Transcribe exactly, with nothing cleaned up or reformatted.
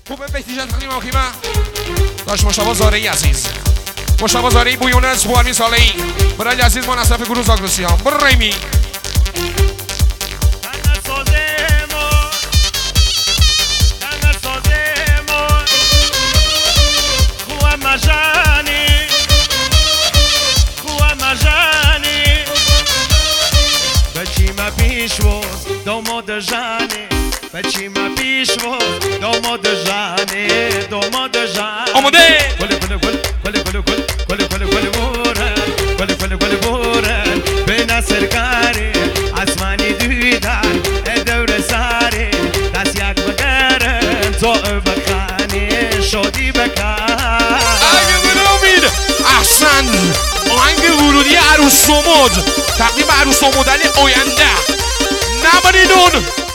خوبه بهتیجت خیلی ماخیمه داشت مشتبه زارعی عزیز مشتبه زارعی بویونس بوارمی سالهی برای عزیز ما نصف گروه زاگرسی ها برو ریمی داماد جانی بچی ما پیش و داماد جانی داماد جانی آماده گل گل گل گل گل گل گل گل گل بورن گل گل گل بورن به نصر کاری آسمانی دیدن دور ساری دست یک بگرن تو بخانی شادی بکن اگه بنامید احسن آهنگ ورودی عروس سمود تقدیم عروس سمودلی آینده نمانیدون